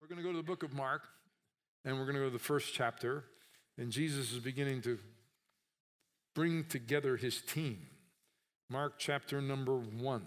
We're going to go to the book of Mark, and we're going to go to the first chapter, and Jesus is beginning to bring together his team. Mark chapter number 1.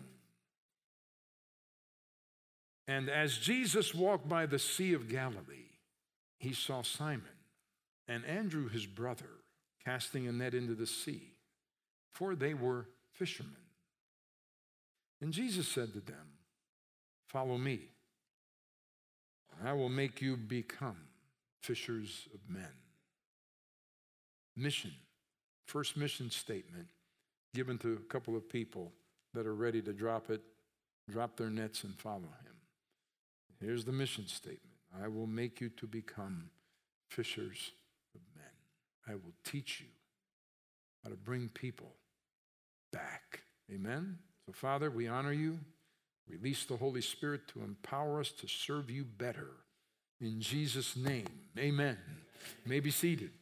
And as Jesus walked by the Sea of Galilee, he saw Simon and Andrew his brother casting a net into the sea, for they were fishermen. And Jesus said to them, "Follow me, and I will make you become fishers of men." Mission, first mission statement given to a couple of people that are ready to drop their nets and follow him. Here's the mission statement. I will make you to become fishers of men. I will teach you how to bring people back. Amen? So, Father, we honor you. Release the Holy Spirit to empower us to serve you better. In Jesus' name, amen. You may be seated.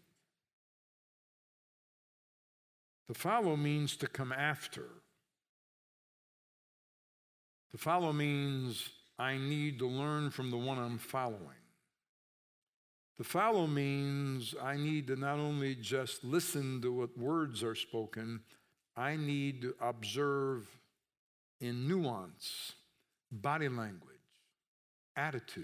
To follow means to come after. To follow means I need to learn from the one I'm following. To follow means I need to not only just listen to what words are spoken, I need to observe in nuance, body language, attitude,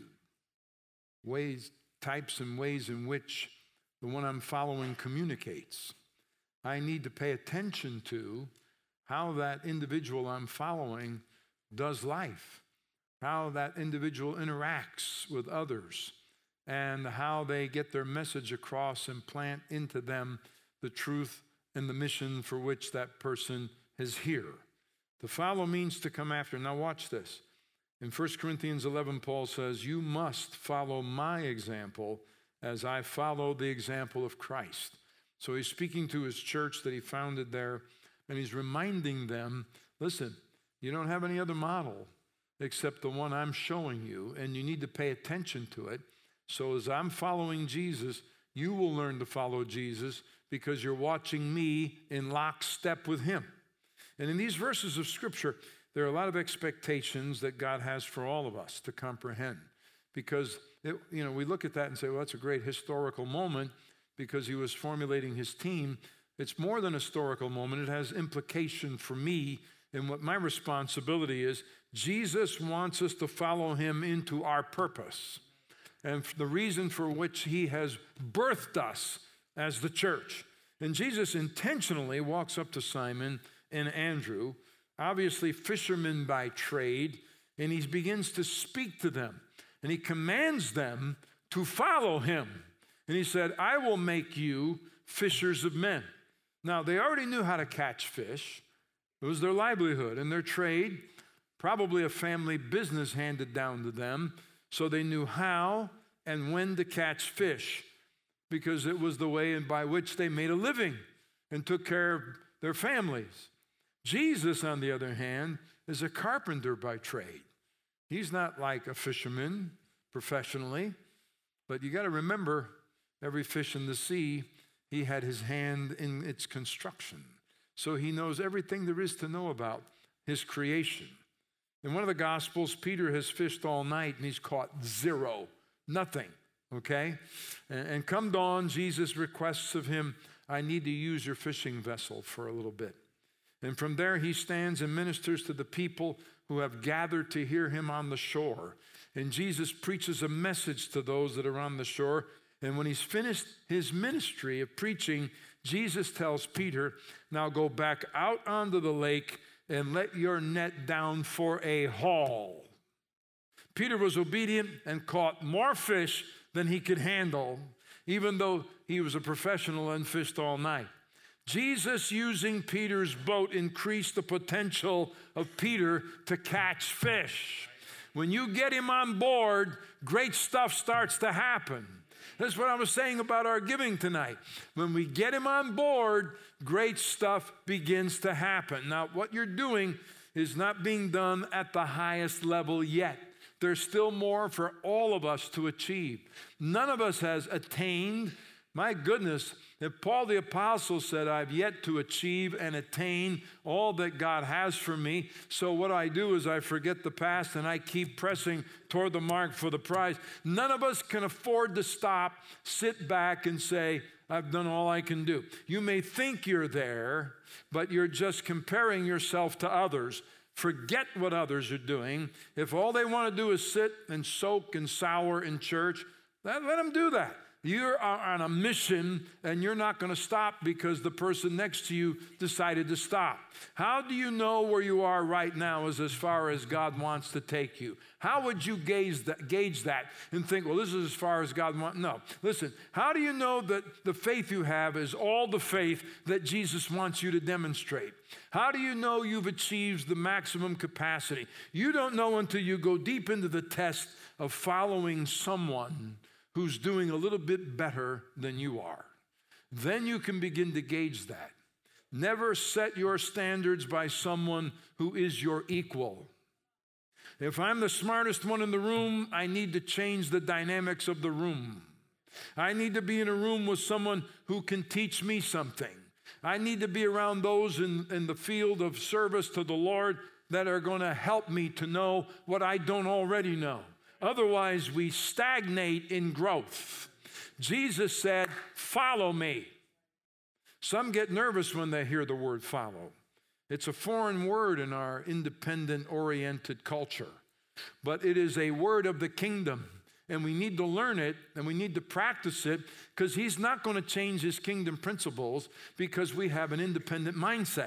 types and ways in which the one I'm following communicates. I need to pay attention to how that individual I'm following does life, how that individual interacts with others, and how they get their message across and plant into them the truth and the mission for which that person is here. To follow means to come after. Now watch this. In 1 Corinthians 11, Paul says, "You must follow my example as I follow the example of Christ." So he's speaking to his church that he founded there, and he's reminding them, listen, you don't have any other model except the one I'm showing you, and you need to pay attention to it. So as I'm following Jesus, you will learn to follow Jesus because you're watching me in lockstep with him. And in these verses of Scripture, there are a lot of expectations that God has for all of us to comprehend. Because, we look at that and say, well, that's a great historical moment because he was formulating his team. It's more than a historical moment. It has implication for me and what my responsibility is. Jesus wants us to follow him into our purpose and the reason for which he has birthed us as the church. And Jesus intentionally walks up to Simon and Andrew, obviously fishermen by trade, and he begins to speak to them. And he commands them to follow him. And he said, I will make you fishers of men. Now, they already knew how to catch fish. It was their livelihood and their trade, probably a family business handed down to them. So they knew how and when to catch fish because it was the way by which they made a living and took care of their families. Jesus, on the other hand, is a carpenter by trade. He's not like a fisherman professionally, but you got to remember, every fish in the sea, he had his hand in its construction. So he knows everything there is to know about his creation. In one of the Gospels, Peter has fished all night and he's caught zero, nothing, okay? And come dawn, Jesus requests of him, I need to use your fishing vessel for a little bit. And from there, he stands and ministers to the people who have gathered to hear him on the shore. And Jesus preaches a message to those that are on the shore. And when he's finished his ministry of preaching, Jesus tells Peter, now go back out onto the lake and let your net down for a haul. Peter was obedient and caught more fish than he could handle, even though he was a professional and fished all night. Jesus using Peter's boat increased the potential of Peter to catch fish. When you get him on board, great stuff starts to happen. That's what I was saying about our giving tonight. When we get him on board, great stuff begins to happen. Now, what you're doing is not being done at the highest level yet. There's still more for all of us to achieve. None of us has attained My goodness, if Paul the Apostle said, I've yet to achieve and attain all that God has for me, so what I do is I forget the past and I keep pressing toward the mark for the prize. None of us can afford to stop, sit back, and say, I've done all I can do. You may think you're there, but you're just comparing yourself to others. Forget what others are doing. If all they want to do is sit and soak and sour in church, let them do that. You are on a mission, and you're not going to stop because the person next to you decided to stop. How do you know where you are right now as far as God wants to take you? How would you gauge that and think, well, this is as far as God wants? No. Listen, how do you know that the faith you have is all the faith that Jesus wants you to demonstrate? How do you know you've achieved the maximum capacity? You don't know until you go deep into the test of following someone who's doing a little bit better than you are. Then you can begin to gauge that. Never set your standards by someone who is your equal. If I'm the smartest one in the room, I need to change the dynamics of the room. I need to be in a room with someone who can teach me something. I need to be around those in the field of service to the Lord that are going to help me to know what I don't already know. Otherwise, we stagnate in growth. Jesus said, follow me. Some get nervous when they hear the word follow. It's a foreign word in our independent-oriented culture, but it is a word of the kingdom, and we need to learn it, and we need to practice it, because he's not going to change his kingdom principles because we have an independent mindset.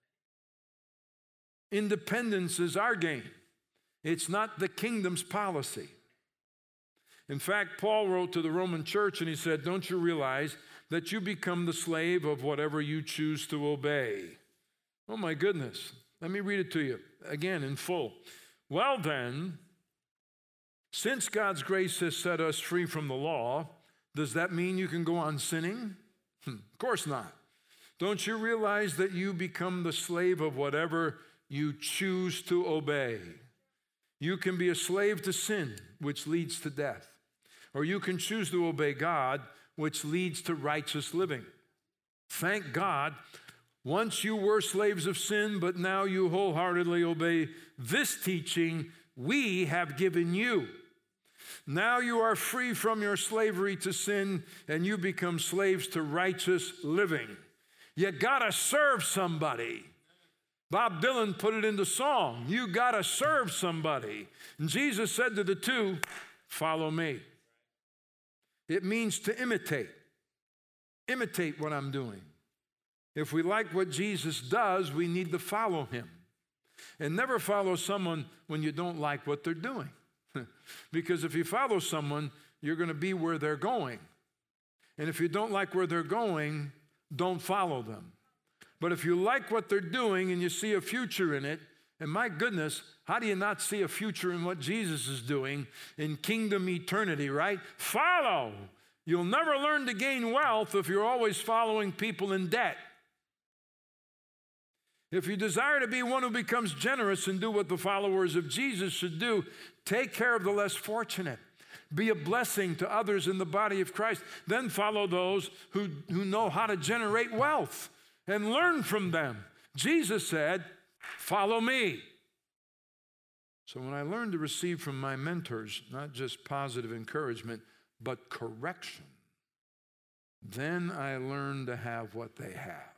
Independence is our game. It's not the kingdom's policy. In fact, Paul wrote to the Roman church and he said, don't you realize that you become the slave of whatever you choose to obey? Oh my goodness. Let me read it to you again in full. Well then, since God's grace has set us free from the law, does that mean you can go on sinning? Of course not. Don't you realize that you become the slave of whatever you choose to obey? You can be a slave to sin, which leads to death. Or you can choose to obey God, which leads to righteous living. Thank God, once you were slaves of sin, but now you wholeheartedly obey this teaching we have given you. Now you are free from your slavery to sin, and you become slaves to righteous living. You gotta serve somebody. Bob Dylan put it into song. You got to serve somebody. And Jesus said to the two, follow me. It means to imitate. Imitate what I'm doing. If we like what Jesus does, we need to follow him. And never follow someone when you don't like what they're doing. Because if you follow someone, you're going to be where they're going. And if you don't like where they're going, don't follow them. But if you like what they're doing and you see a future in it, and my goodness, how do you not see a future in what Jesus is doing in kingdom eternity, right? Follow. You'll never learn to gain wealth if you're always following people in debt. If you desire to be one who becomes generous and do what the followers of Jesus should do, take care of the less fortunate. Be a blessing to others in the body of Christ. Then follow those who know how to generate wealth. And learn from them. Jesus said, follow me. So when I learned to receive from my mentors, not just positive encouragement, but correction, then I learned to have what they have.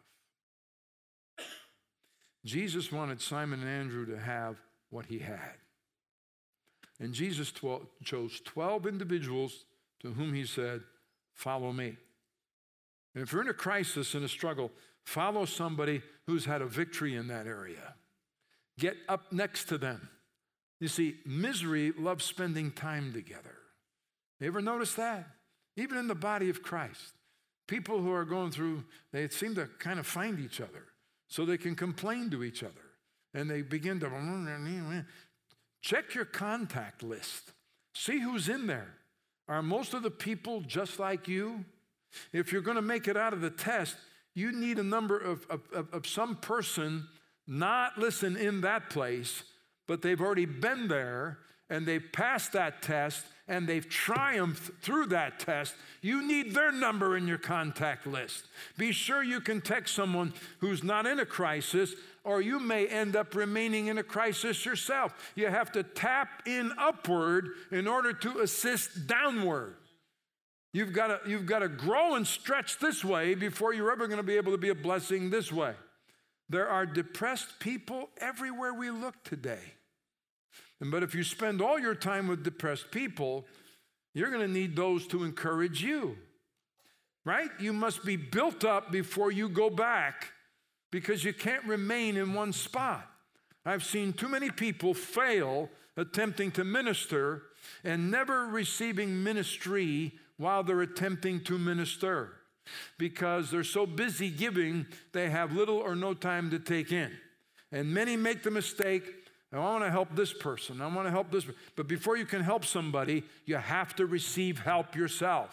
Jesus wanted Simon and Andrew to have what he had. And Jesus chose 12 individuals to whom he said, follow me. And if you're in a crisis, in a struggle, follow somebody who's had a victory in that area. Get up next to them. You see, misery loves spending time together. You ever notice that? Even in the body of Christ, people who are going through, they seem to kind of find each other so they can complain to each other. And they begin to check your contact list. See who's in there. Are most of the people just like you? If you're going to make it out of the test, you need a number of some person, not, listen, in that place, but they've already been there, and they've passed that test and they've triumphed through that test, you need their number in your contact list. Be sure you can text someone who's not in a crisis, or you may end up remaining in a crisis yourself. You have to tap in upward in order to assist downward. You've got to grow and stretch this way before you're ever going to be able to be a blessing this way. There are depressed people everywhere we look today. But if you spend all your time with depressed people, you're going to need those to encourage you, right? You must be built up before you go back, because you can't remain in one spot. I've seen too many people fail attempting to minister and never receiving ministry while they're attempting to minister, because they're so busy giving, they have little or no time to take in. And many make the mistake, I want to help this person, I want to help this person. But before you can help somebody, you have to receive help yourself.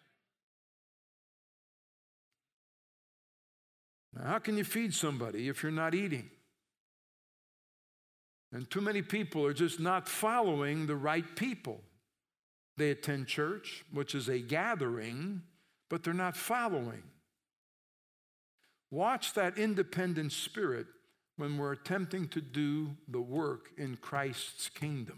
Now, how can you feed somebody if you're not eating? And too many people are just not following the right people. They attend church, which is a gathering, but they're not following. Watch that independent spirit when we're attempting to do the work in Christ's kingdom.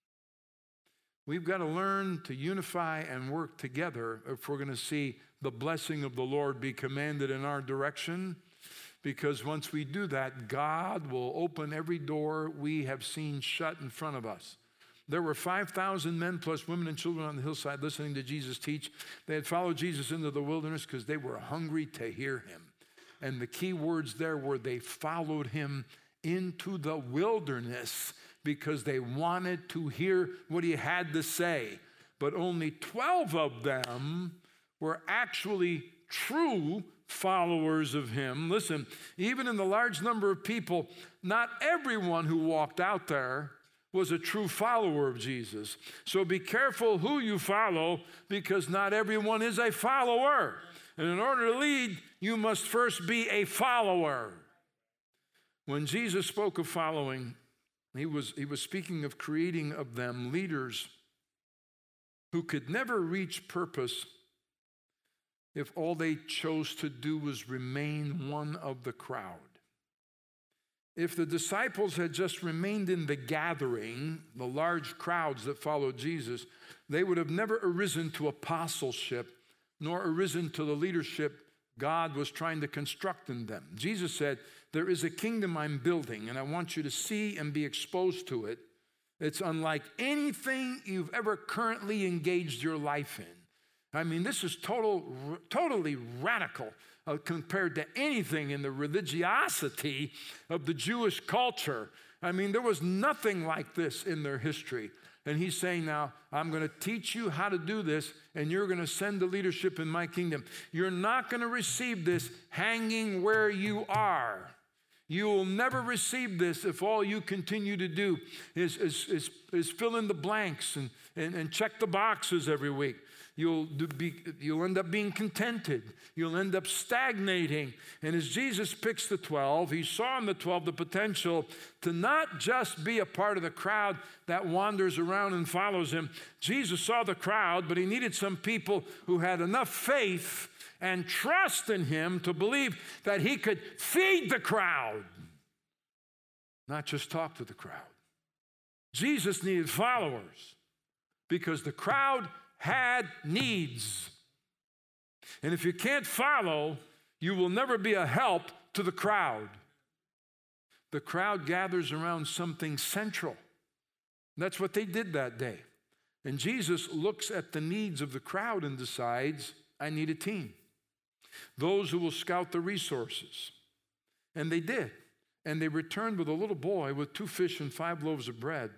We've got to learn to unify and work together if we're going to see the blessing of the Lord be commanded in our direction, because once we do that, God will open every door we have seen shut in front of us. There were 5,000 men plus women and children on the hillside listening to Jesus teach. They had followed Jesus into the wilderness because they were hungry to hear him. And the key words there were they followed him into the wilderness because they wanted to hear what he had to say. But only 12 of them were actually true followers of him. Listen, even in the large number of people, not everyone who walked out there was a true follower of Jesus. So be careful who you follow, because not everyone is a follower. And in order to lead, you must first be a follower. When Jesus spoke of following, he was speaking of creating of them leaders who could never reach purpose if all they chose to do was remain one of the crowd. If the disciples had just remained in the gathering, the large crowds that followed Jesus, they would have never arisen to apostleship, nor arisen to the leadership God was trying to construct in them. Jesus said, there is a kingdom I'm building, and I want you to see and be exposed to it. It's unlike anything you've ever currently engaged your life in. I mean, this is totally radical compared to anything in the religiosity of the Jewish culture. I mean, there was nothing like this in their history. And he's saying now, I'm going to teach you how to do this, and you're going to send the leadership in my kingdom. You're not going to receive this hanging where you are. You will never receive this if all you continue to do is fill in the blanks and check the boxes every week. You'll end up being contented. You'll end up stagnating. And as Jesus picks the 12, he saw in the 12 the potential to not just be a part of the crowd that wanders around and follows him. Jesus saw the crowd, but he needed some people who had enough faith and trust in him to believe that he could feed the crowd, not just talk to the crowd. Jesus needed followers because the crowd had needs. And if you can't follow, you will never be a help to the crowd. The crowd gathers around something central. That's what they did that day. And Jesus looks at the needs of the crowd and decides, I need a team. Those who will scout the resources. And they did. And they returned with a little boy with 2 fish and 5 loaves of bread.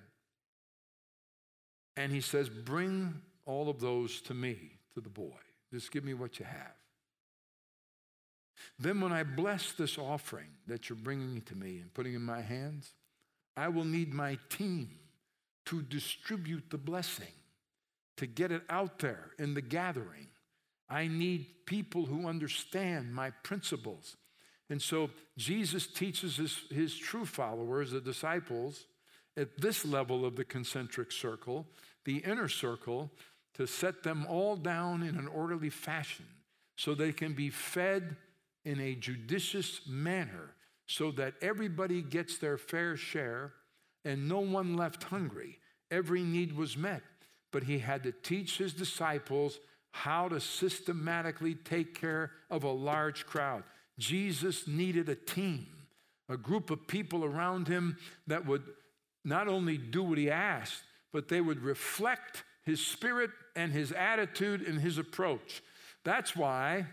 And he says, bring all of those to me, to the boy. Just give me what you have. Then when I bless this offering that you're bringing to me and putting in my hands, I will need my team to distribute the blessing, to get it out there in the gathering. I need people who understand my principles. And so Jesus teaches his true followers, the disciples, at this level of the concentric circle, the inner circle, to set them all down in an orderly fashion so they can be fed in a judicious manner so that everybody gets their fair share and no one left hungry. Every need was met. But he had to teach his disciples how to systematically take care of a large crowd. Jesus needed a team, a group of people around him that would not only do what he asked, but they would reflect his spirit and his attitude and his approach. That's why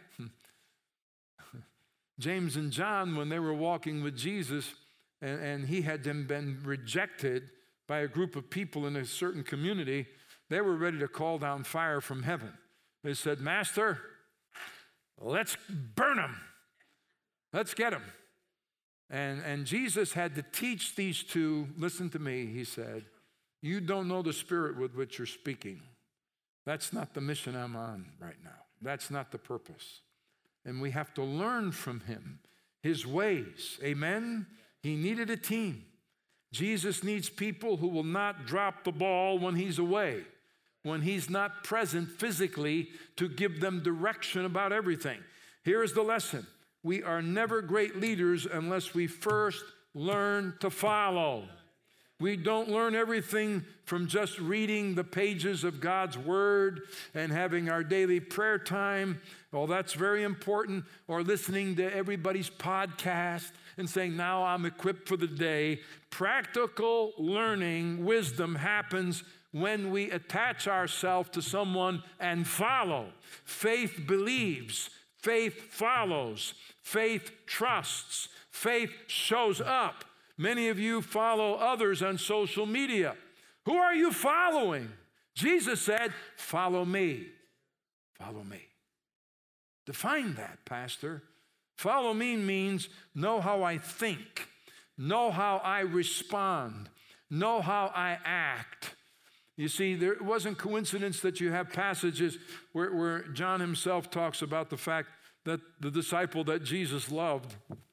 James and John, when they were walking with Jesus and he had been rejected by a group of people in a certain community, they were ready to call down fire from heaven. They said, Master, let's burn him. Let's get him. And Jesus had to teach these two, listen to me, he said, you don't know the spirit with which you're speaking. That's not the mission I'm on right now. That's not the purpose. And we have to learn from him, his ways. Amen? He needed a team. Jesus needs people who will not drop the ball when he's away, when he's not present physically to give them direction about everything. Here is the lesson. We are never great leaders unless we first learn to follow. We don't learn everything from just reading the pages of God's Word and having our daily prayer time. Well, that's very important. Or listening to everybody's podcast and saying, now I'm equipped for the day. Practical learning, wisdom happens when we attach ourselves to someone and follow. Faith believes. Faith follows. Faith trusts. Faith shows up. Many of you follow others on social media. Who are you following? Jesus said, follow me. Follow me. Define that, Pastor. Follow me means know how I think, know how I respond, know how I act. You see, it wasn't coincidence that you have passages where John himself talks about the fact that the disciple that Jesus loved,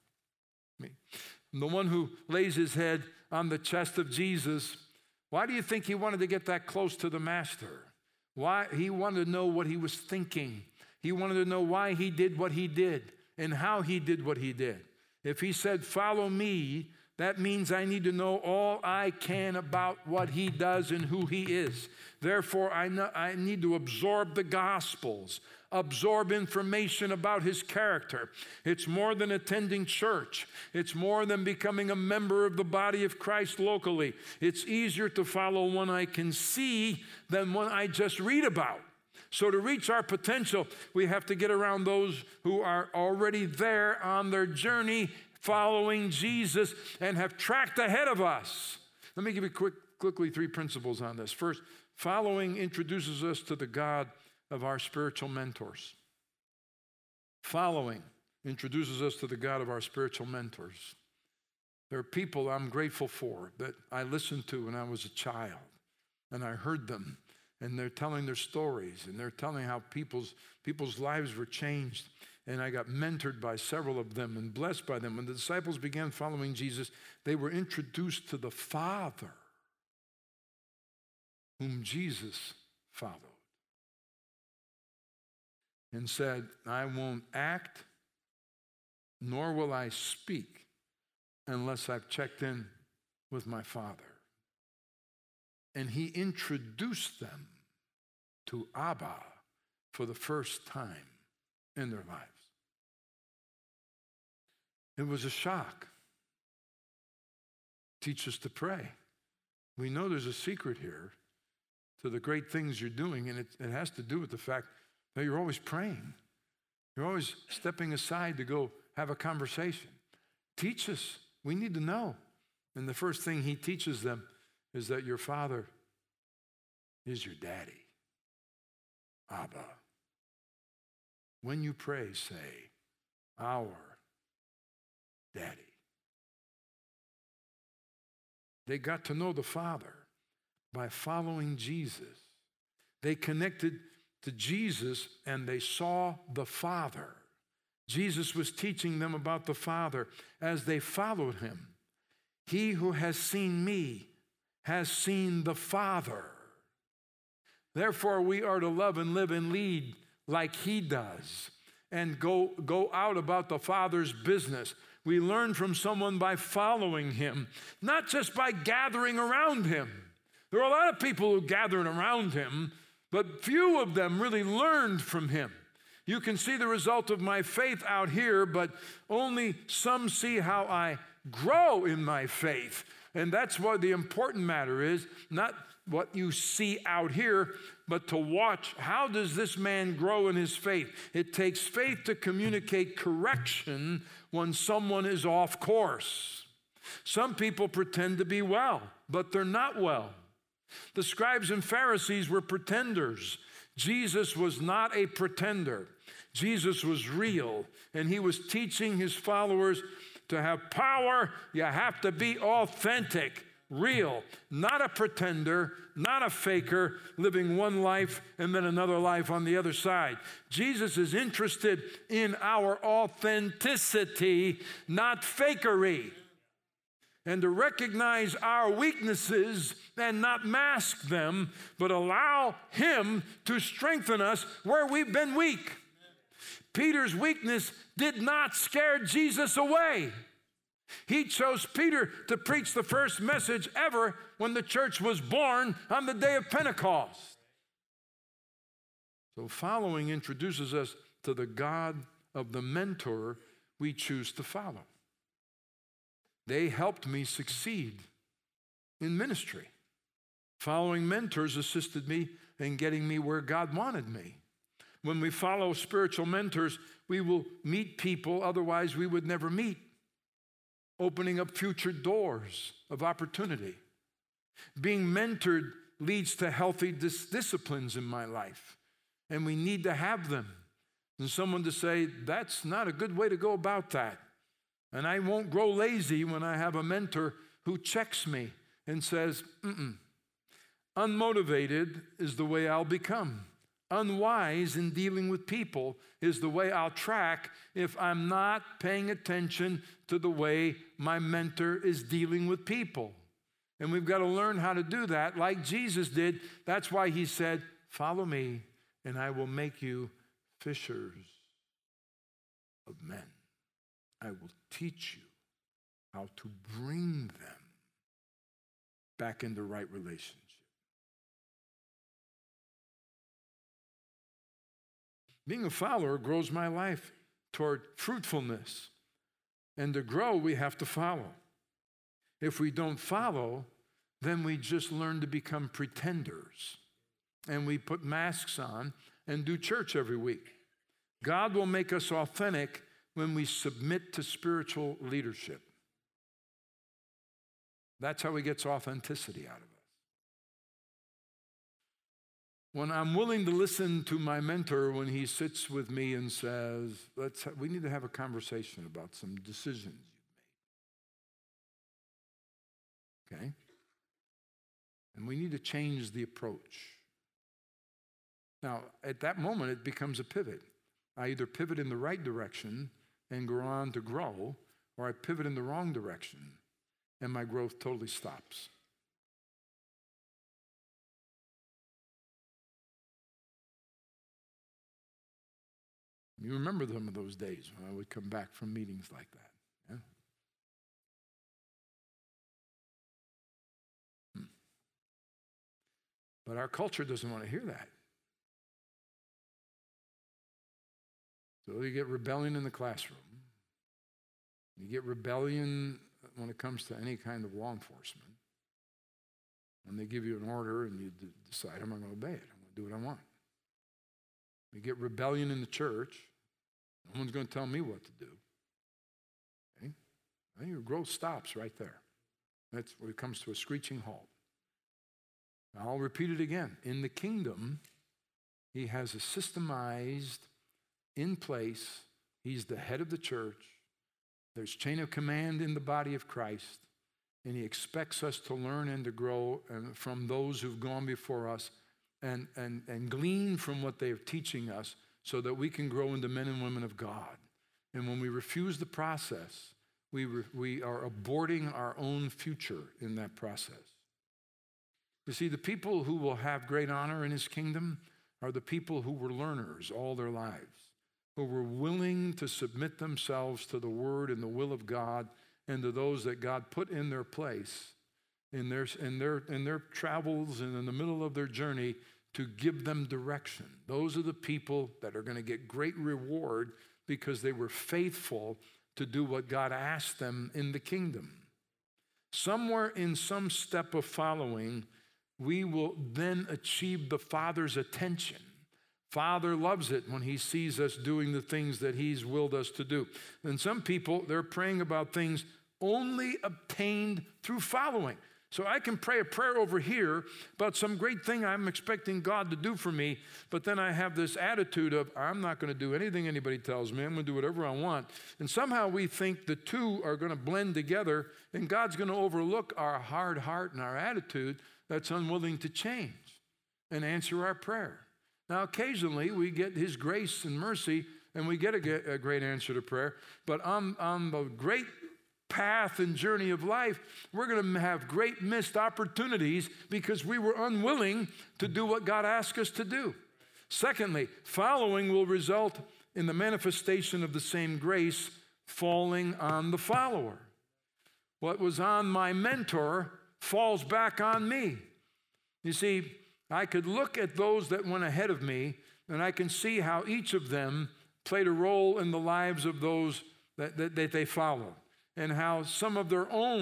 the one who lays his head on the chest of Jesus, why do you think he wanted to get that close to the master? Why? He wanted to know what he was thinking. He wanted to know why he did what he did and how he did what he did. If he said, follow me, that means I need to know all I can about what he does and who he is. Therefore, I need to absorb the Gospels, absorb information about his character. It's more than attending church. It's more than becoming a member of the body of Christ locally. It's easier to follow one I can see than one I just read about. So to reach our potential, we have to get around those who are already there on their journey following Jesus and have tracked ahead of us. Let me give you quickly 3 principles on this. First, following introduces us to the God of our spiritual mentors. Following introduces us to the God of our spiritual mentors. There are people I'm grateful for that I listened to when I was a child, and I heard them, and they're telling their stories, and they're telling how people's lives were changed. And I got mentored by several of them and blessed by them. When the disciples began following Jesus, they were introduced to the Father whom Jesus followed and said, I won't act, nor will I speak unless I've checked in with my Father. And he introduced them to Abba for the first time in their lives. It was a shock. Teach us to pray. We know there's a secret here to the great things you're doing, and it has to do with the fact that you're always praying. You're always stepping aside to go have a conversation. Teach us. We need to know. And the first thing he teaches them is that your Father is your daddy, Abba. When you pray, say, our Daddy. They got to know the Father by following Jesus. They connected to Jesus and they saw the Father. Jesus was teaching them about the Father as they followed him. He who has seen me has seen the Father. Therefore, we are to love and live and lead like he does and go out about the Father's business. We learn from someone by following him, not just by gathering around him. There are a lot of people who gathered around him, but few of them really learned from him. You can see the result of my faith out here, but only some see how I grow in my faith. And that's what the important matter is, not what you see out here, but to watch how does this man grow in his faith. It takes faith to communicate correction when someone is off course. Some people pretend to be well, but they're not well. The scribes and Pharisees were pretenders. Jesus was not a pretender. Jesus was real, and he was teaching his followers to have power. You have to be authentic, real, not a pretender, not a faker, living one life and then another life on the other side. Jesus is interested in our authenticity, not fakery. And to recognize our weaknesses and not mask them, but allow him to strengthen us where we've been weak. Peter's weakness did not scare Jesus away. He chose Peter to preach the first message ever when the church was born on the day of Pentecost. So following introduces us to the God of the mentor we choose to follow. They helped me succeed in ministry. Following mentors assisted me in getting me where God wanted me. When we follow spiritual mentors, we will meet people otherwise we would never meet, opening up future doors of opportunity. Being mentored leads to healthy disciplines in my life, and we need to have them. And someone to say, that's not a good way to go about that. And I won't grow lazy when I have a mentor who checks me and says, Unmotivated is the way I'll become. Unwise in dealing with people is the way I'll track if I'm not paying attention to the way my mentor is dealing with people. And we've got to learn how to do that like Jesus did. That's why he said, follow me and I will make you fishers of men. I will teach you how to bring them back into right relationship. Being a follower grows my life toward fruitfulness. And to grow, we have to follow. If we don't follow, then we just learn to become pretenders. And we put masks on and do church every week. God will make us authentic when we submit to spiritual leadership. That's how he gets authenticity out of us. When I'm willing to listen to my mentor when he sits with me and says, we need to have a conversation about some decisions you've made. Okay? And we need to change the approach. Now, at that moment, it becomes a pivot. I either pivot in the right direction and go on to grow, or I pivot in the wrong direction and my growth totally stops. You remember some of those days when I would come back from meetings like that. Yeah? But our culture doesn't want to hear that. So you get rebellion in the classroom. You get rebellion when it comes to any kind of law enforcement. When they give you an order and you decide, I'm not going to obey it. I'm going to do what I want. You get rebellion in the church. No one's going to tell me what to do. Okay? And your growth stops right there. That's where it comes to a screeching halt. Now, I'll repeat it again. In the kingdom, he has a systemized, in place, he's the head of the church. There's chain of command in the body of Christ. And he expects us to learn and to grow from those who've gone before us and glean from what they're teaching us so that we can grow into men and women of God. And when we refuse the process, we are aborting our own future in that process. You see, the people who will have great honor in his kingdom are the people who were learners all their lives, who were willing to submit themselves to the word and the will of God and to those that God put in their place in their travels and in the middle of their journey to give them direction. Those are the people that are going to get great reward because they were faithful to do what God asked them in the kingdom. Somewhere in some step of following, we will then achieve the Father's attention. Father loves it when he sees us doing the things that he's willed us to do. And some people, they're praying about things only obtained through following. So I can pray a prayer over here about some great thing I'm expecting God to do for me, but then I have this attitude of, I'm not going to do anything anybody tells me. I'm going to do whatever I want. And somehow we think the two are going to blend together, and God's going to overlook our hard heart and our attitude that's unwilling to change and answer our prayer. Now, occasionally we get his grace and mercy, and we get a great answer to prayer, but on the great path and journey of life, we're going to have great missed opportunities because we were unwilling to do what God asked us to do. Secondly, following will result in the manifestation of the same grace falling on the follower. What was on my mentor falls back on me. You see, I could look at those that went ahead of me, and I can see how each of them played a role in the lives of those that they follow, and how some of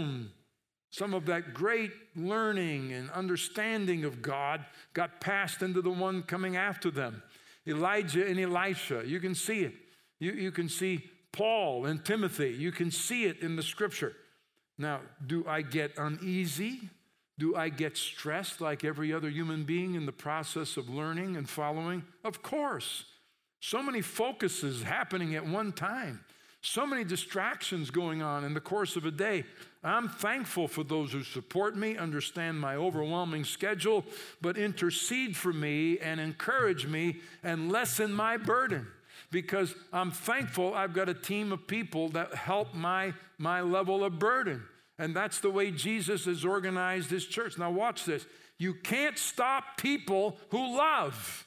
that great learning and understanding of God got passed into the one coming after them. Elijah and Elisha, you can see it. You can see Paul and Timothy. You can see it in the scripture. Now, do I get uneasy? Do I get stressed like every other human being in the process of learning and following? Of course. So many focuses happening at one time. So many distractions going on in the course of a day. I'm thankful for those who support me, understand my overwhelming schedule, but intercede for me and encourage me and lessen my burden, because I'm thankful I've got a team of people that help my level of burden. And that's the way Jesus has organized his church. Now watch this. You can't stop people who love.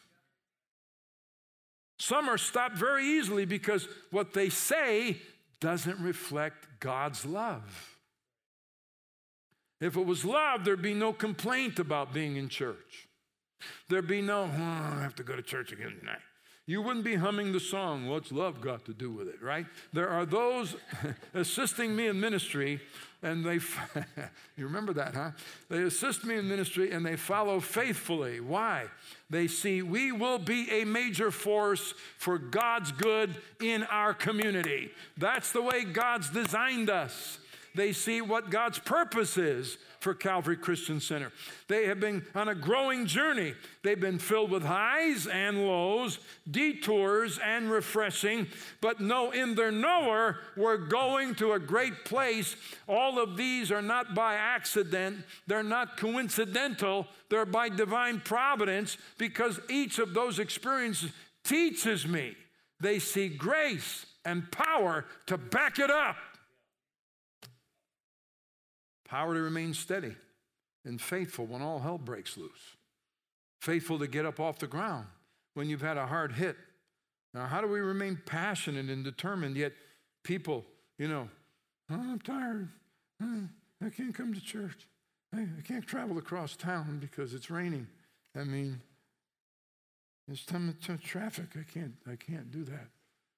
Some are stopped very easily because what they say doesn't reflect God's love. If it was love, there'd be no complaint about being in church. There'd be no, I have to go to church again tonight. You wouldn't be humming the song, what's love got to do with it, right? There are those assisting me in ministry, and you remember that, huh? They assist me in ministry, and they follow faithfully. Why? They see we will be a major force for God's good in our community. That's the way God's designed us. They see what God's purpose is for Calvary Christian Center. They have been on a growing journey. They've been filled with highs and lows, detours and refreshing, but in their knower, we're going to a great place. All of these are not by accident. They're not coincidental. They're by divine providence, because each of those experiences teaches me. They see grace and power to back it up. Power to remain steady and faithful when all hell breaks loose. Faithful to get up off the ground when you've had a hard hit. Now, how do we remain passionate and determined, yet people, I'm tired. I can't come to church. I can't travel across town because it's raining. I mean, it's time to traffic. I can't do that.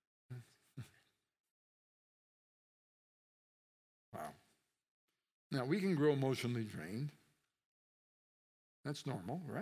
Wow. Now, we can grow emotionally drained. That's normal, right?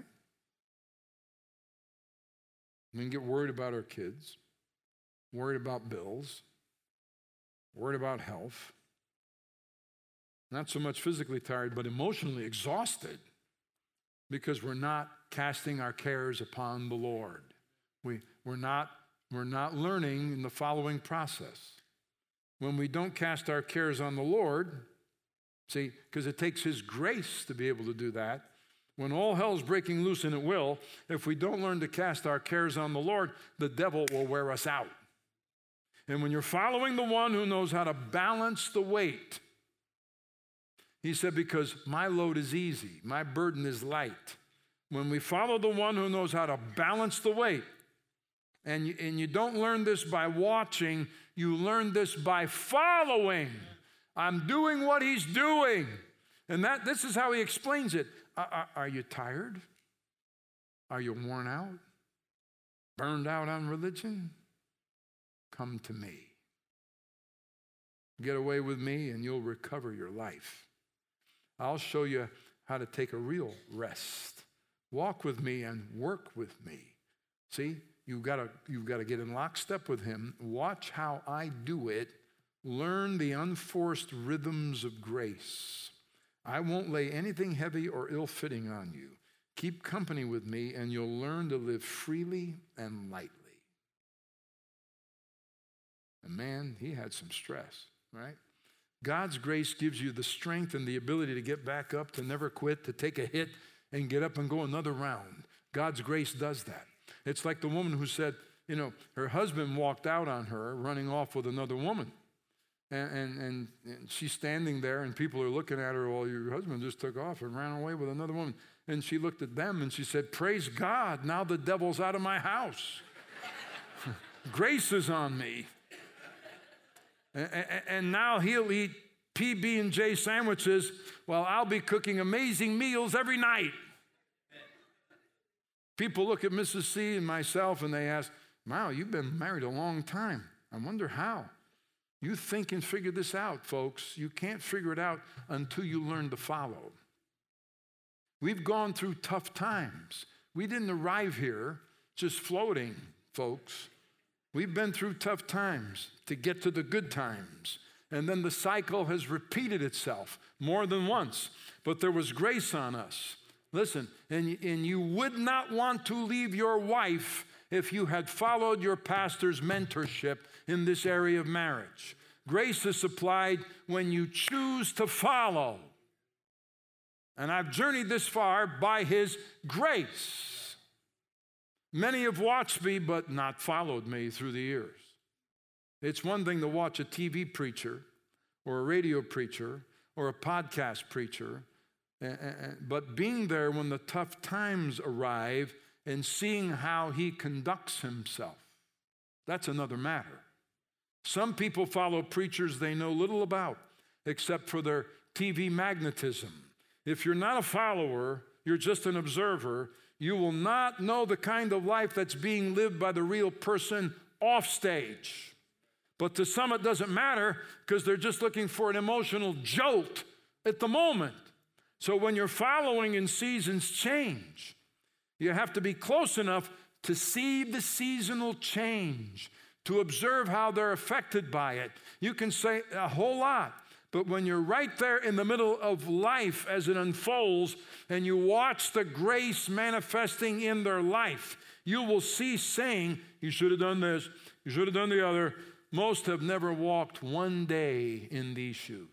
We can get worried about our kids, worried about bills, worried about health. Not so much physically tired, but emotionally exhausted, because we're not casting our cares upon the Lord. We're not learning in the following process. When we don't cast our cares on the Lord, see, because it takes his grace to be able to do that. When all hell's breaking loose, and it will, if we don't learn to cast our cares on the Lord, the devil will wear us out. And when you're following the one who knows how to balance the weight, He said, because my load is easy, my burden is light. When we follow the one who knows how to balance the weight, and you don't learn this by watching, you learn this by following. I'm doing what he's doing. And this is how he explains it. Are you tired? Are you worn out? Burned out on religion? Come to me. Get away with me and you'll recover your life. I'll show you how to take a real rest. Walk with me and work with me. See, you've got to get in lockstep with him. Watch how I do it. Learn the unforced rhythms of grace. I won't lay anything heavy or ill-fitting on you. Keep company with me and you'll learn to live freely and lightly. And man, he had some stress, right? God's grace gives you the strength and the ability to get back up, to never quit, to take a hit and get up and go another round. God's grace does that. It's like the woman who said, her husband walked out on her running off with another woman. And she's standing there and people are looking at her, well, your husband just took off and ran away with another woman. And she looked at them and she said, praise God, now the devil's out of my house. Grace is on me. And now he'll eat PB&J sandwiches while I'll be cooking amazing meals every night. People look at Mrs. C and myself and they ask, wow, you've been married a long time. I wonder how. You think and figure this out, folks. You can't figure it out until you learn to follow. We've gone through tough times. We didn't arrive here just floating, folks. We've been through tough times to get to the good times. And then the cycle has repeated itself more than once. But there was grace on us. Listen, and you would not want to leave your wife if you had followed your pastor's mentorship in this area of marriage. Grace is supplied when you choose to follow. And I've journeyed this far by his grace. Many have watched me but not followed me through the years. It's one thing to watch a TV preacher or a radio preacher or a podcast preacher, but being there when the tough times arrive and seeing how he conducts himself, that's another matter. Some people follow preachers they know little about except for their TV magnetism. If you're not a follower, you're just an observer, you will not know the kind of life that's being lived by the real person off stage. But to some it doesn't matter because they're just looking for an emotional jolt at the moment. So when you're following and seasons change, you have to be close enough to see the seasonal change, to observe how they're affected by it. You can say a whole lot, but when you're right there in the middle of life as it unfolds and you watch the grace manifesting in their life, you will see saying, you should have done this, you should have done the other. Most have never walked one day in these shoes.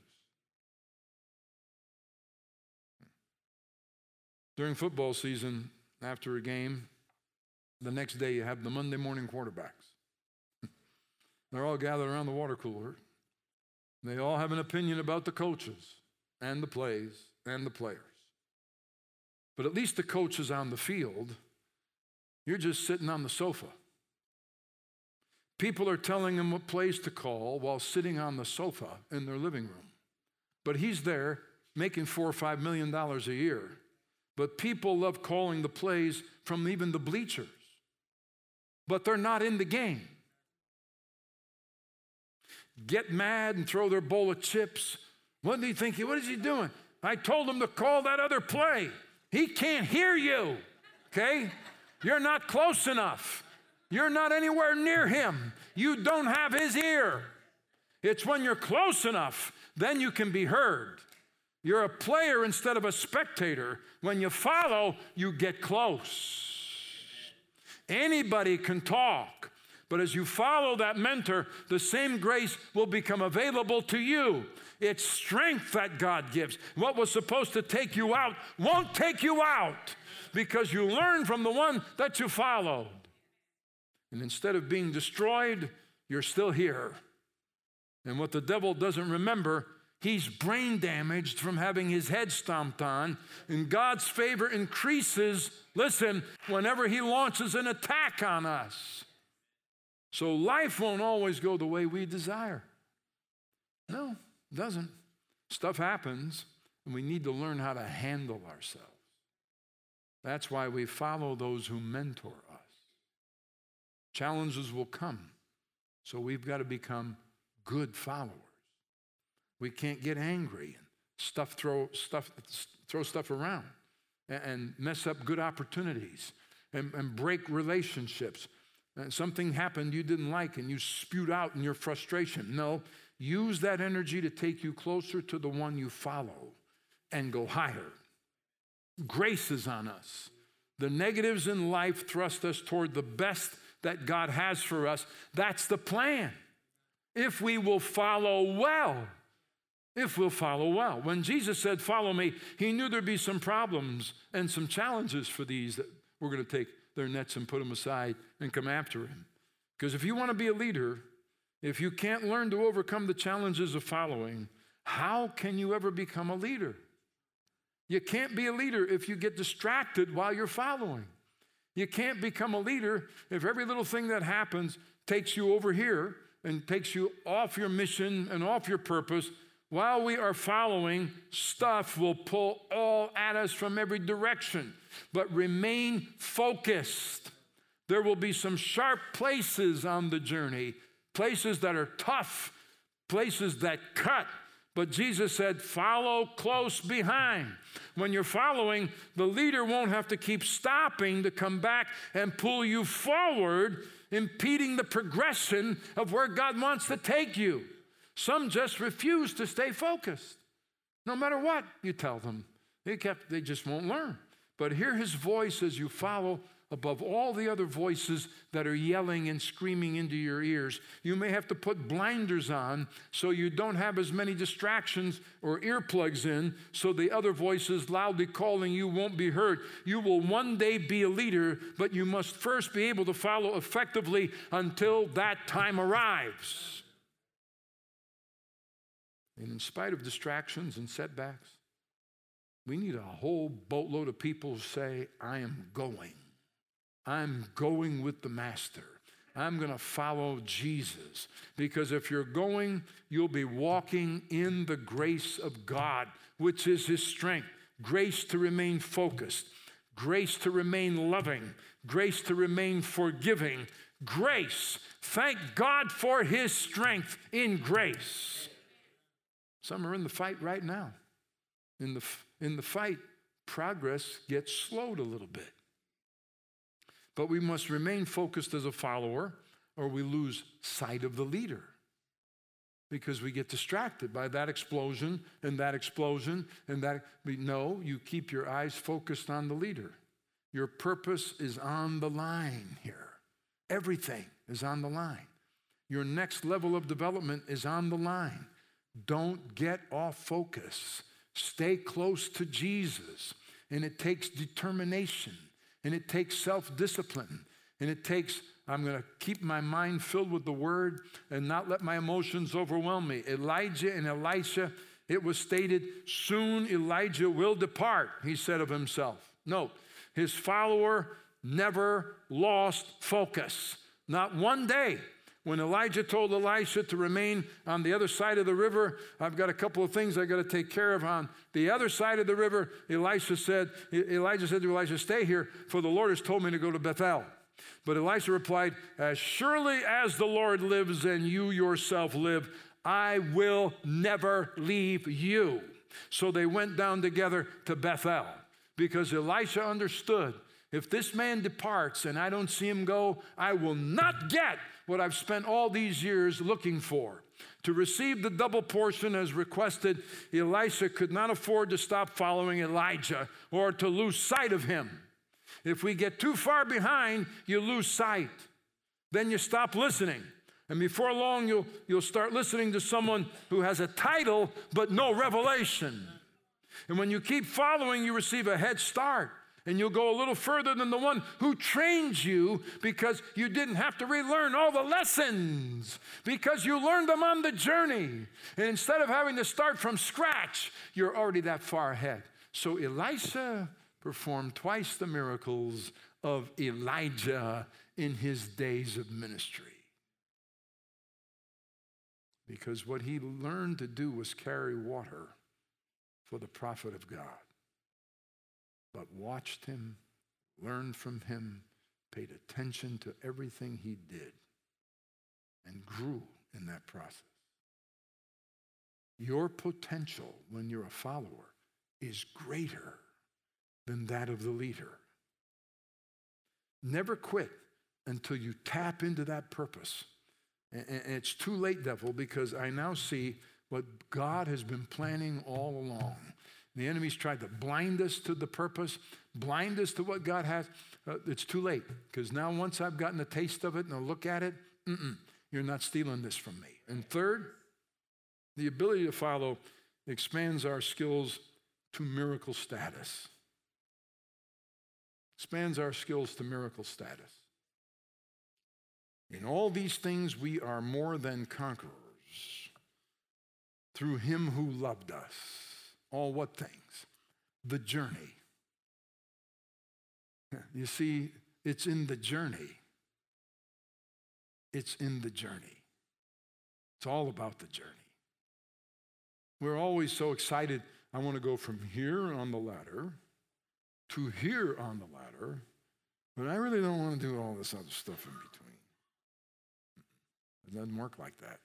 During football season, after a game, the next day you have the Monday morning quarterbacks. They're all gathered around the water cooler. They all have an opinion about the coaches and the plays and the players. But at least the coach is on the field. You're just sitting on the sofa. People are telling him what plays to call while sitting on the sofa in their living room. But he's there making $4 or $5 million a year. But people love calling the plays from even the bleachers. But they're not in the game. Get mad and throw their bowl of chips. What do you think? What is he doing? I told him to call that other play. He can't hear you, okay? You're not close enough. You're not anywhere near him. You don't have his ear. It's when you're close enough, then you can be heard. You're a player instead of a spectator. When you follow, you get close. Anybody can talk, but as you follow that mentor, the same grace will become available to you. It's strength that God gives. What was supposed to take you out won't take you out because you learn from the one that you followed. And instead of being destroyed, you're still here. And what the devil doesn't remember, He's brain damaged from having his head stomped on, and God's favor increases, listen, whenever he launches an attack on us. So life won't always go the way we desire. No, it doesn't. Stuff happens, and we need to learn how to handle ourselves. That's why we follow those who mentor us. Challenges will come, so we've got to become good followers. We can't get angry and throw stuff around and mess up good opportunities and break relationships. And something happened you didn't like and you spewed out in your frustration. No, use that energy to take you closer to the one you follow and go higher. Grace is on us. The negatives in life thrust us toward the best that God has for us. That's the plan. If we will follow well. If we'll follow well. When Jesus said, follow me, he knew there'd be some problems and some challenges for these that we're going to take their nets and put them aside and come after him. Because if you want to be a leader, if you can't learn to overcome the challenges of following, how can you ever become a leader? You can't be a leader if you get distracted while you're following. You can't become a leader if every little thing that happens takes you over here and takes you off your mission and off your purpose. While we are following, stuff will pull all at us from every direction. But remain focused. There will be some sharp places on the journey, places that are tough, places that cut. But Jesus said, follow close behind. When you're following, the leader won't have to keep stopping to come back and pull you forward, impeding the progression of where God wants to take you. Some just refuse to stay focused. No matter what you tell them, they just won't learn. But hear his voice as you follow above all the other voices that are yelling and screaming into your ears. You may have to put blinders on so you don't have as many distractions or earplugs in, so the other voices loudly calling you won't be heard. You will one day be a leader, but you must first be able to follow effectively until that time arrives. And in spite of distractions and setbacks, we need a whole boatload of people who say, I am going. I'm going with the Master. I'm going to follow Jesus. Because if you're going, you'll be walking in the grace of God, which is his strength. Grace to remain focused. Grace to remain loving. Grace to remain forgiving. Grace. Thank God for his strength in grace. Some are in the fight right now. In the fight, progress gets slowed a little bit. But we must remain focused as a follower, or we lose sight of the leader. Because we get distracted by that explosion and that explosion and that. No, you keep your eyes focused on the leader. Your purpose is on the line here. Everything is on the line. Your next level of development is on the line. Don't get off focus. Stay close to Jesus. And it takes determination. And it takes self-discipline. And it takes, I'm going to keep my mind filled with the word and not let my emotions overwhelm me. Elijah and Elisha, it was stated, soon Elijah will depart, he said of himself. Note, his follower never lost focus. Not one day. When Elijah told Elisha to remain on the other side of the river, I've got a couple of things I got to take care of on the other side of the river. Elijah said to Elisha, stay here, for the Lord has told me to go to Bethel. But Elisha replied, as surely as the Lord lives and you yourself live, I will never leave you. So they went down together to Bethel, because Elisha understood, if this man departs and I don't see him go, I will not get what I've spent all these years looking for. To receive the double portion as requested, Elisha could not afford to stop following Elijah or to lose sight of him. If we get too far behind, you lose sight. Then you stop listening. And before long, you'll start listening to someone who has a title but no revelation. And when you keep following, you receive a head start. And you'll go a little further than the one who trains you because you didn't have to relearn all the lessons, because you learned them on the journey. And instead of having to start from scratch, you're already that far ahead. So Elisha performed twice the miracles of Elijah in his days of ministry. Because what he learned to do was carry water for the prophet of God. But watched him, learned from him, paid attention to everything he did, and grew in that process. Your potential when you're a follower is greater than that of the leader. Never quit until you tap into that purpose. And it's too late, devil, because I now see what God has been planning all along. The enemy's tried to blind us to the purpose, blind us to what God has. It's too late, because now once I've gotten a taste of it and a look at it, you're not stealing this from me. And third, the ability to follow expands our skills to miracle status. Expands our skills to miracle status. In all these things, we are more than conquerors through him who loved us. All what things? The journey. You see, it's in the journey. It's in the journey. It's all about the journey. We're always so excited. I want to go from here on the ladder to here on the ladder, but I really don't want to do all this other stuff in between. It doesn't work like that.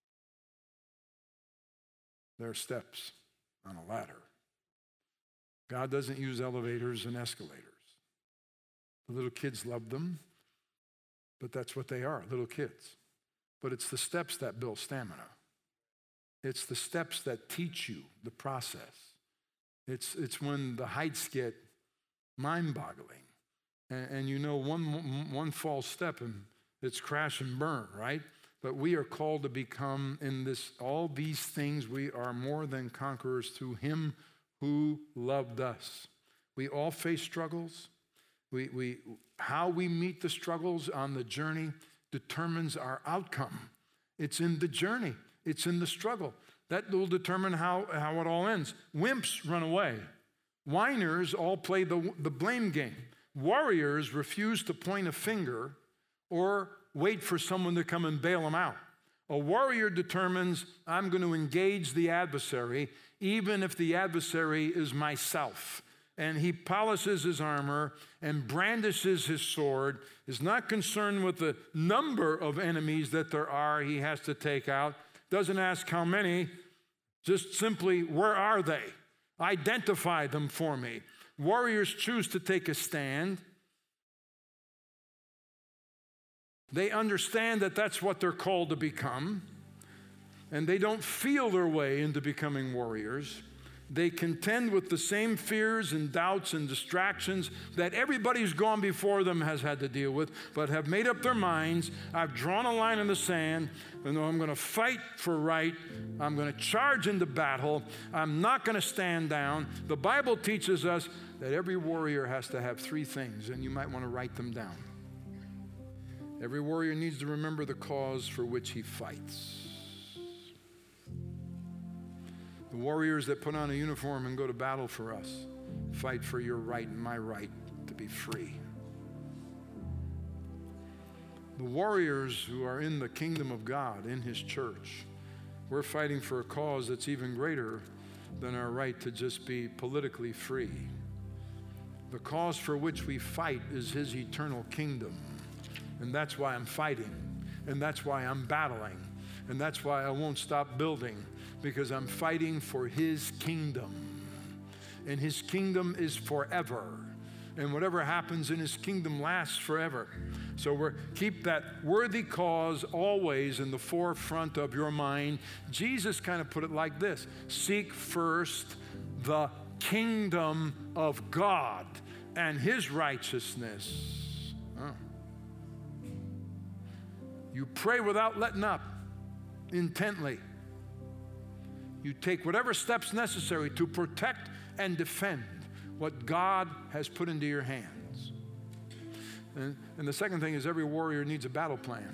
There are steps on a ladder. God doesn't use elevators and escalators. The little kids love them, but that's what they are, little kids. But it's the steps that build stamina. It's the steps that teach you the process. It's when the heights get mind-boggling. And you know, one false step and it's crash and burn, right? But we are called to become all these things, we are more than conquerors through him who loved us. We all face struggles. How we meet the struggles on the journey determines our outcome. It's in the journey. It's in the struggle. That will determine how it all ends. Wimps run away. Whiners all play the blame game. Warriors refuse to point a finger or wait for someone to come and bail them out. A warrior determines, I'm going to engage the adversary, even if the adversary is myself. And he polishes his armor and brandishes his sword, is not concerned with the number of enemies that there are he has to take out, doesn't ask how many, just simply, where are they? Identify them for me. Warriors choose to take a stand. They understand that that's what they're called to become, and they don't feel their way into becoming warriors. They contend with the same fears and doubts and distractions that everybody who's gone before them has had to deal with, but have made up their minds. I've drawn a line in the sand, and I'm going to fight for right. I'm going to charge into battle. I'm not going to stand down. The Bible teaches us that every warrior has to have three things, and you might want to write them down. Every warrior needs to remember the cause for which he fights. The warriors that put on a uniform and go to battle for us fight for your right and my right to be free. The warriors who are in the kingdom of God, in his church, we're fighting for a cause that's even greater than our right to just be politically free. The cause for which we fight is his eternal kingdom. And that's why I'm fighting. And that's why I'm battling. And that's why I won't stop building, because I'm fighting for his kingdom. And his kingdom is forever. And whatever happens in his kingdom lasts forever. So keep that worthy cause always in the forefront of your mind. Jesus kind of put it like this: seek first the kingdom of God and his righteousness. Oh. You pray without letting up, intently. You take whatever steps necessary to protect and defend what God has put into your hands. And the second thing is every warrior needs a battle plan.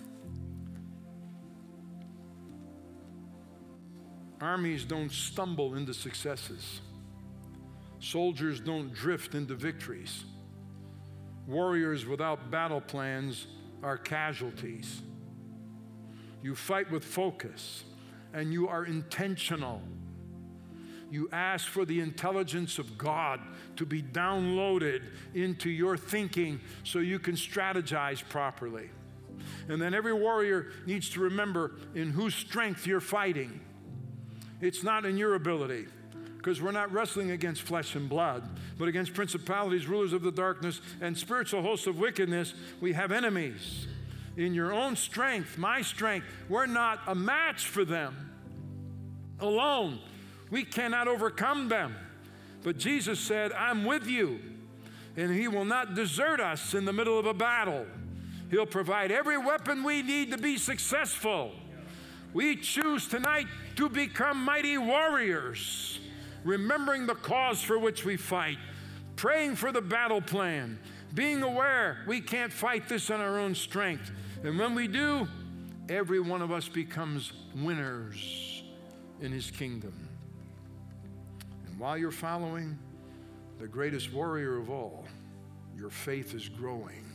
Armies don't stumble into successes. Soldiers don't drift into victories. Warriors without battle plans are casualties. You fight with focus, and you are intentional. You ask for the intelligence of God to be downloaded into your thinking so you can strategize properly. And then every warrior needs to remember in whose strength you're fighting. It's not in your ability, because we're not wrestling against flesh and blood, but against principalities, rulers of the darkness, and spiritual hosts of wickedness. We have enemies. In your own strength, my strength, we're not a match for them. Alone, we cannot overcome them. But Jesus said, I'm with you, and He will not desert us in the middle of a battle. He'll provide every weapon we need to be successful. We choose tonight to become mighty warriors, remembering the cause for which we fight, praying for the battle plan, being aware we can't fight this on our own strength. And when we do, every one of us becomes winners in His kingdom. And while you're following the greatest warrior of all, your faith is growing.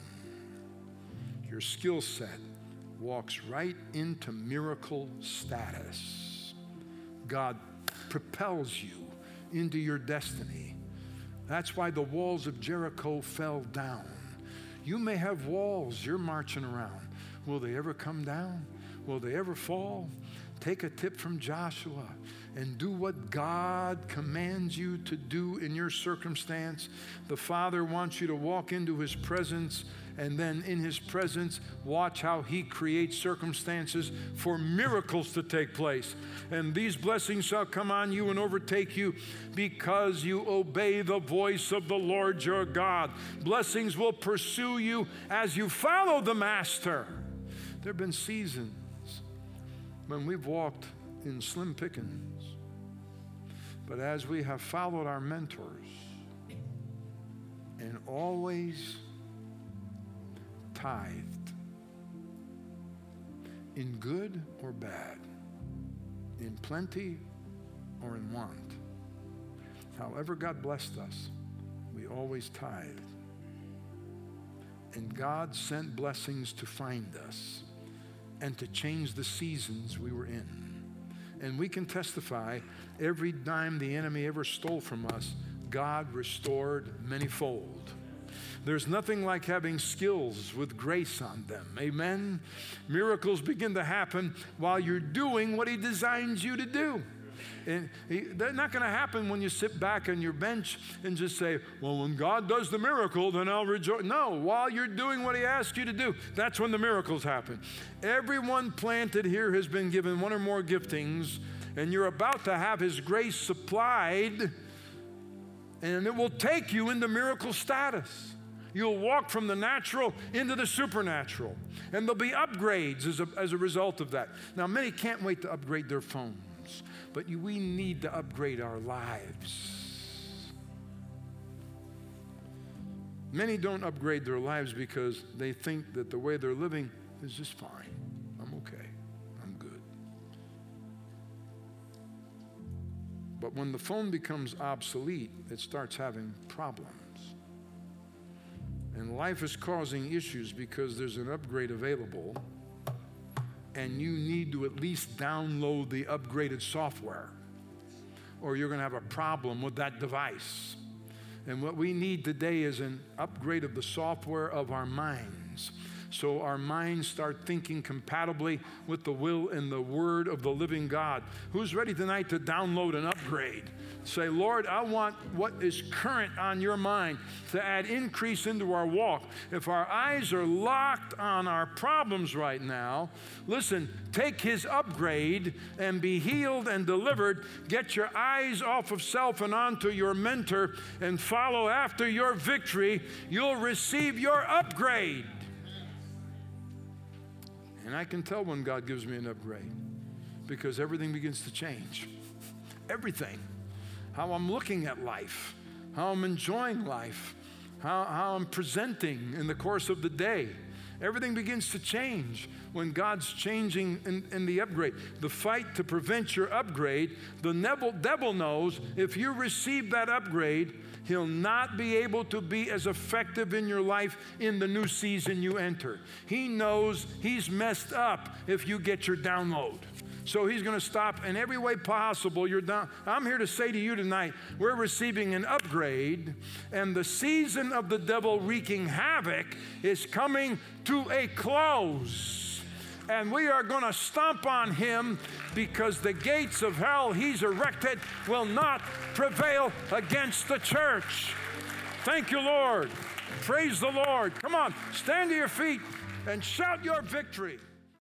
Your skill set walks right into miracle status. God propels you into your destiny. That's why the walls of Jericho fell down. You may have walls you're marching around. Will they ever come down? Will they ever fall? Take a tip from Joshua and do what God commands you to do in your circumstance. The Father wants you to walk into His presence, and then in His presence, watch how He creates circumstances for miracles to take place. And these blessings shall come on you and overtake you because you obey the voice of the Lord your God. Blessings will pursue you as you follow the Master. There have been seasons when we've walked in slim pickings, but as we have followed our mentors and always tithed, in good or bad, in plenty or in want, however God blessed us, we always tithed. And God sent blessings to find us and to change the seasons we were in. And we can testify every dime the enemy ever stole from us, God restored manyfold. There's nothing like having skills with grace on them. Amen? Miracles begin to happen while you're doing what He designs you to do. And they're not going to happen when you sit back on your bench and just say, well, when God does the miracle, then I'll rejoice. No, while you're doing what He asked you to do, that's when the miracles happen. Everyone planted here has been given one or more giftings, and you're about to have His grace supplied, and it will take you into miracle status. You'll walk from the natural into the supernatural, and there'll be upgrades as a result of that. Now, many can't wait to upgrade their phones, but we need to upgrade our lives. Many don't upgrade their lives because they think that the way they're living is just fine. I'm okay. I'm good. But when the phone becomes obsolete, it starts having problems. And life is causing issues because there's an upgrade available, and you need to at least download the upgraded software, or you're going to have a problem with that device. And what we need today is an upgrade of the software of our minds, so our minds start thinking compatibly with the will and the word of the living God. Who's ready tonight to download an upgrade? Say, Lord, I want what is current on your mind to add increase into our walk. If our eyes are locked on our problems right now, listen, take His upgrade and be healed and delivered. Get your eyes off of self and onto your mentor and follow after your victory. You'll receive your upgrade. And I can tell when God gives me an upgrade because everything begins to change. Everything. How I'm looking at life. how I'm enjoying life, how I'm presenting in the course of the day. Everything begins to change when God's changing in the upgrade. The fight to prevent your upgrade, the devil knows if you receive that upgrade, he'll not be able to be as effective in your life in the new season you enter. He knows he's messed up if you get your download. So he's going to stop in every way possible. You're down. I'm here to say to you tonight, we're receiving an upgrade, and the season of the devil wreaking havoc is coming to a close. And we are going to stomp on him, because the gates of hell he's erected will not prevail against the church. Thank you, Lord. Praise the Lord. Come on, stand to your feet and shout your victory.